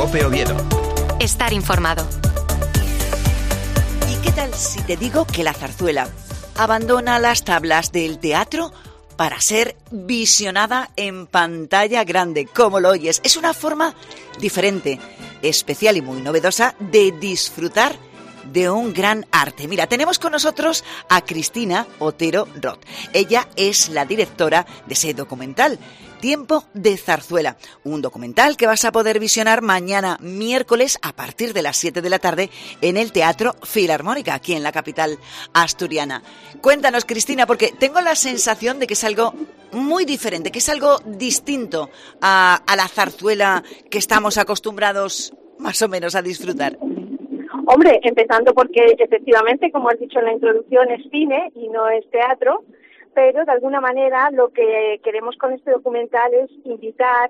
COPE Oviedo. Estar informado. ¿Y qué tal si te digo que la zarzuela abandona las tablas del teatro para ser visionada en pantalla grande, como lo oyes? Es una forma diferente, especial y muy novedosa de disfrutar de un gran arte. Mira, tenemos con nosotros a Cristina Otero Roth. Ella es la directora de ese documental, Tiempo de Zarzuela, un documental que vas a poder visionar mañana miércoles a partir de las 7 de la tarde en el Teatro Filarmónica, aquí en la capital asturiana. Cuéntanos, Cristina, porque tengo la sensación de que es algo muy diferente, que es algo distinto a la zarzuela que estamos acostumbrados más o menos a disfrutar. Hombre, empezando porque efectivamente, como has dicho en la introducción, es cine y no es teatro, pero de alguna manera lo que queremos con este documental es invitar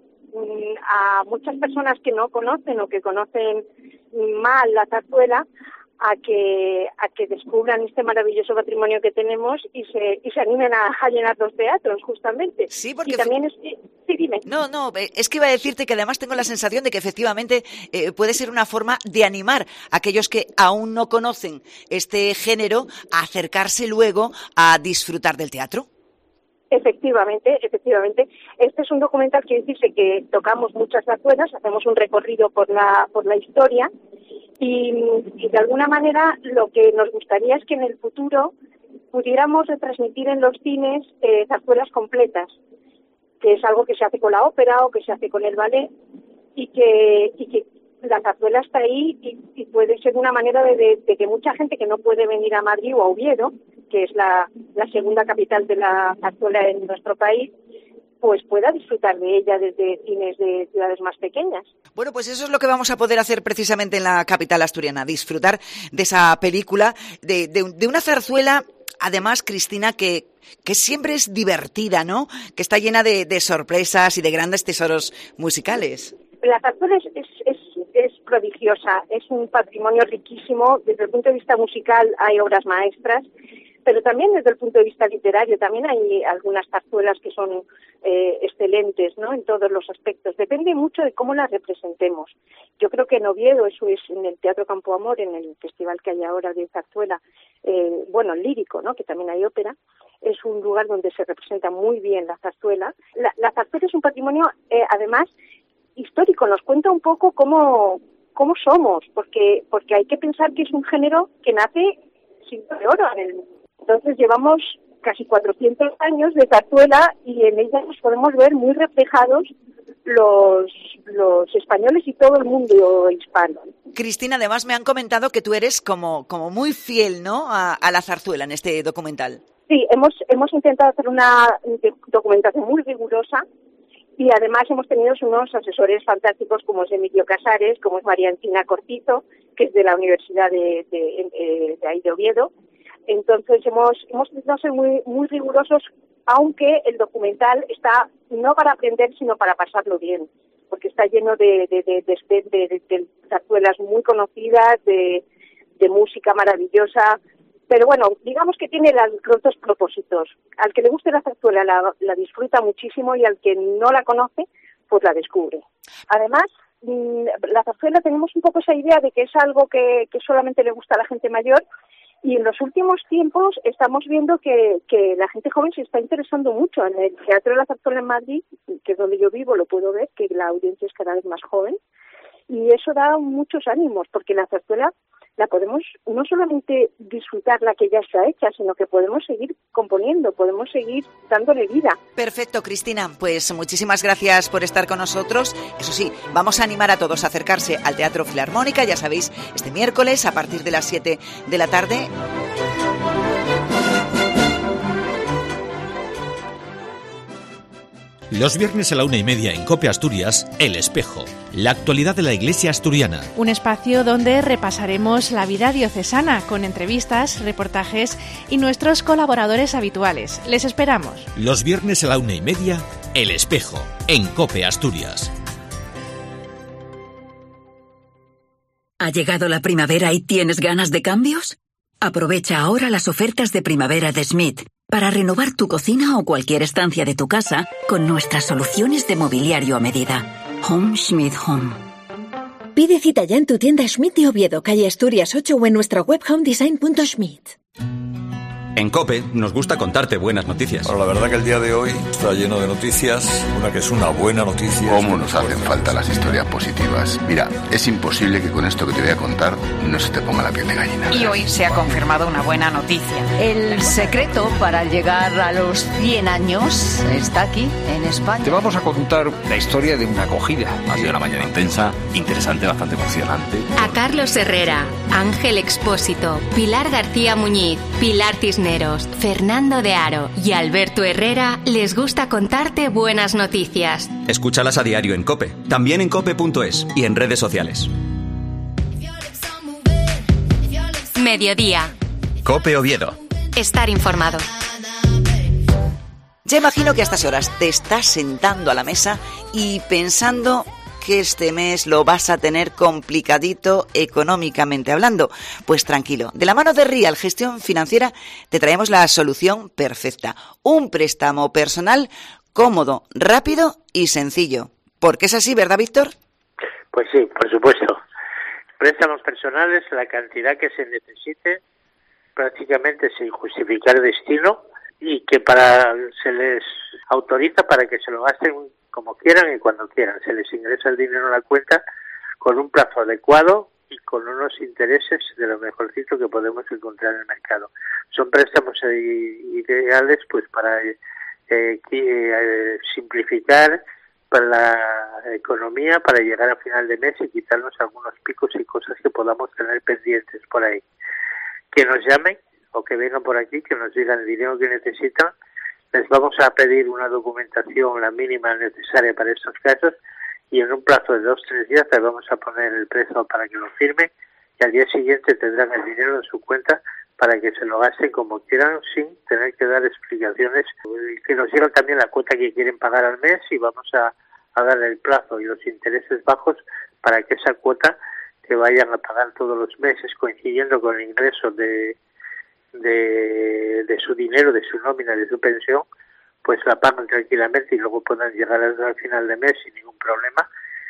a muchas personas que no conocen o que conocen mal la zarzuela a que descubran este maravilloso patrimonio que tenemos y se animen a llenar los teatros, justamente. Sí, porque... Y también sí, dime. No, es que iba a decirte que además tengo la sensación de que efectivamente puede ser una forma de animar a aquellos que aún no conocen este género a acercarse luego a disfrutar del teatro. Efectivamente. Este es un documental que dice que tocamos muchas zarzuelas, hacemos un recorrido por la historia y de alguna manera lo que nos gustaría es que en el futuro pudiéramos retransmitir en los cines zarzuelas completas, que es algo que se hace con la ópera o que se hace con el ballet y que la zarzuela está ahí y puede ser una manera de que mucha gente que no puede venir a Madrid o a Oviedo, que es la segunda capital de la zarzuela en nuestro país, pues pueda disfrutar de ella desde cines de ciudades más pequeñas. Bueno, pues eso es lo que vamos a poder hacer precisamente en la capital asturiana, disfrutar de esa película, de una zarzuela, además, Cristina, que siempre es divertida, ¿no? Que está llena de sorpresas y de grandes tesoros musicales. La zarzuela es prodigiosa, es un patrimonio riquísimo. Desde el punto de vista musical hay obras maestras, pero también desde el punto de vista literario también hay algunas zarzuelas que son excelentes, ¿no? En todos los aspectos. Depende mucho de cómo las representemos. Yo creo que en Oviedo, eso es en el Teatro Campo Amor, en el festival que hay ahora de zarzuela, el lírico, ¿no? Que también hay ópera, es un lugar donde se representa muy bien la zarzuela. La zarzuela es un patrimonio, además, histórico. Nos cuenta un poco cómo somos, porque hay que pensar que es un género que nace siglo de oro. Entonces llevamos casi 400 años de zarzuela y en ella nos podemos ver muy reflejados los españoles y todo el mundo hispano. Cristina, además me han comentado que tú eres como muy fiel, ¿no?, a la zarzuela en este documental. Sí, hemos intentado hacer una documentación muy rigurosa y además hemos tenido unos asesores fantásticos como es Emilio Casares, como es María Encina Cortizo, que es de la Universidad de ahí de Oviedo. Entonces hemos intentado ser muy, muy rigurosos, aunque el documental está no para aprender, sino para pasarlo bien, porque está lleno de zarzuelas muy conocidas, de música maravillosa. Pero bueno, digamos que tiene los dos propósitos. Al que le guste la zarzuela la disfruta muchísimo y al que no la conoce, pues la descubre. Además, la zarzuela tenemos un poco esa idea de que es algo que solamente le gusta a la gente mayor, y en los últimos tiempos estamos viendo que la gente joven se está interesando mucho. En el Teatro de la Zarzuela en Madrid, que es donde yo vivo, lo puedo ver, que la audiencia es cada vez más joven, y eso da muchos ánimos, porque la zarzuela la podemos no solamente disfrutar la que ya está hecha, sino que podemos seguir componiendo, podemos seguir dándole vida. Perfecto, Cristina. Pues muchísimas gracias por estar con nosotros. Eso sí, vamos a animar a todos a acercarse al Teatro Filarmónica, ya sabéis, este miércoles a partir de las 7 de la tarde. Los viernes a la 1:30 en COPE Asturias, El Espejo, la actualidad de la Iglesia asturiana. Un espacio donde repasaremos la vida diocesana con entrevistas, reportajes y nuestros colaboradores habituales. Les esperamos. Los viernes a la 1:30, El Espejo, en COPE Asturias. ¿Ha llegado la primavera y tienes ganas de cambios? Aprovecha ahora las ofertas de primavera de Schmidt para renovar tu cocina o cualquier estancia de tu casa con nuestras soluciones de mobiliario a medida. Home Schmidt Home. Pide cita ya en tu tienda Schmidt de Oviedo, calle Asturias 8 o en nuestra web homedesign.schmidt. En COPE nos gusta contarte buenas noticias. Bueno, la verdad que el día de hoy está lleno de noticias. Una que es una buena noticia. ¿Cómo nos hacen falta las historias positivas? Mira, es imposible que con esto que te voy a contar no se te ponga la piel de gallina. Y hoy se ha confirmado una buena noticia. El secreto para llegar a los 100 años está aquí, en España. Te vamos a contar la historia de una acogida. Ha sido una mañana intensa, interesante, bastante emocionante. A Carlos Herrera, Ángel Expósito, Pilar García Muñiz, Pilar Tisneros, Fernando de Aro y Alberto Herrera les gusta contarte buenas noticias. Escúchalas a diario en COPE, también en cope.es y en redes sociales. Mediodía. COPE Oviedo. Estar informado. Ya imagino que a estas horas te estás sentando a la mesa y pensando que este mes lo vas a tener complicadito económicamente hablando. Pues tranquilo, de la mano de Rial Gestión Financiera te traemos la solución perfecta. Un préstamo personal cómodo, rápido y sencillo. Porque es así, ¿verdad, Víctor? Pues sí, por supuesto. Préstamos personales, la cantidad que se necesite, prácticamente sin justificar destino, y que se les autoriza para que se lo gasten como quieran y cuando quieran. Se les ingresa el dinero a la cuenta con un plazo adecuado y con unos intereses de lo mejorcito que podemos encontrar en el mercado. Son préstamos ideales pues para simplificar para la economía, para llegar a final de mes y quitarnos algunos picos y cosas que podamos tener pendientes por ahí. Que nos llamen o que vengan por aquí, que nos digan el dinero que necesitan. Les vamos a pedir una documentación, la mínima necesaria para estos casos, y en un plazo de 2-3 días les vamos a poner el precio para que lo firmen, y al día siguiente tendrán el dinero en su cuenta para que se lo gasten como quieran, sin tener que dar explicaciones. Que nos digan también la cuota que quieren pagar al mes, y vamos a darle el plazo y los intereses bajos para que esa cuota que vayan a pagar todos los meses, coincidiendo con el ingreso de su dinero, de su nómina, de su pensión, pues la pagan tranquilamente y luego puedan llegar al final de mes sin ningún problema.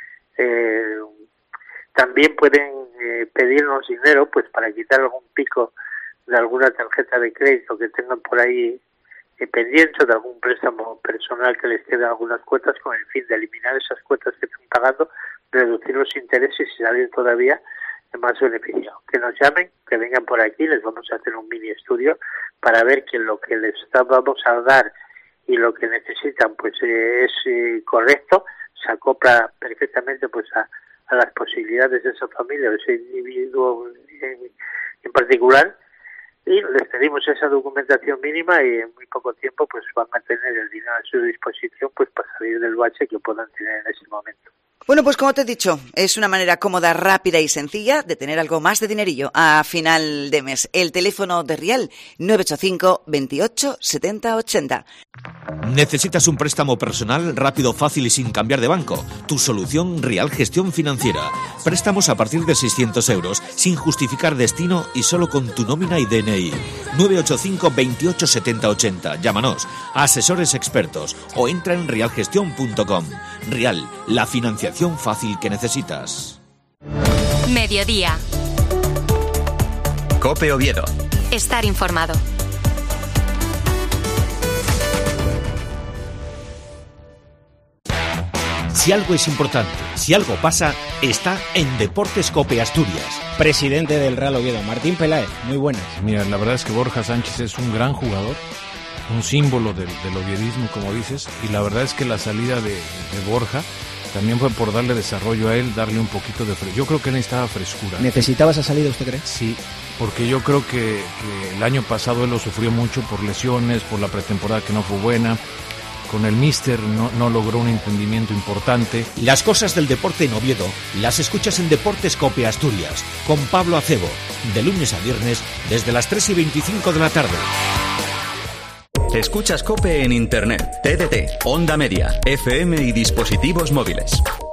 También pueden pedirnos dinero pues para quitar algún pico de alguna tarjeta de crédito que tengan por ahí pendiente, de algún préstamo personal que les queden algunas cuotas, con el fin de eliminar esas cuotas que están pagando, reducir los intereses y salir todavía más beneficiado. Que nos llamen, que vengan por aquí, les vamos a hacer un mini estudio para ver que lo que les vamos a dar y lo que necesitan pues es correcto, se acopla perfectamente pues a las posibilidades de esa familia, de ese individuo en particular, y les pedimos esa documentación mínima y en muy poco tiempo pues van a tener el dinero a su disposición pues para salir del bache que puedan tener en ese momento. Bueno, pues como te he dicho, es una manera cómoda, rápida y sencilla de tener algo más de dinerillo a final de mes. El teléfono de Rial, 985 28 70 80. ¿Necesitas un préstamo personal rápido, fácil y sin cambiar de banco? Tu solución, Rial Gestión Financiera. Préstamos a partir de 600 euros, sin justificar destino y solo con tu nómina y DNI. 985 28 70 80. Llámanos, asesores expertos, o entra en rialgestion.com. Rial, la financiación fácil que necesitas. Mediodía. COPE Oviedo. Estar informado. Si algo es importante, si algo pasa, está en Deportes COPE Asturias. Presidente del Real Oviedo, Martín Peláez, muy buenas. Mira, la verdad es que Borja Sánchez es un gran jugador, un símbolo del oviedismo, como dices, y la verdad es que la salida de Borja también fue por darle desarrollo a él, darle un poquito de frescura. Yo creo que él necesitaba frescura. ¿Necesitaba esa salida, usted cree? Sí, porque yo creo que el año pasado él lo sufrió mucho por lesiones, por la pretemporada que no fue buena. Con el míster no logró un entendimiento importante. Las cosas del deporte en Oviedo las escuchas en Deportes COPE Asturias, con Pablo Acebo, de lunes a viernes, desde las 3:25 de la tarde. Escuchas COPE en Internet, TDT, Onda Media, FM y dispositivos móviles.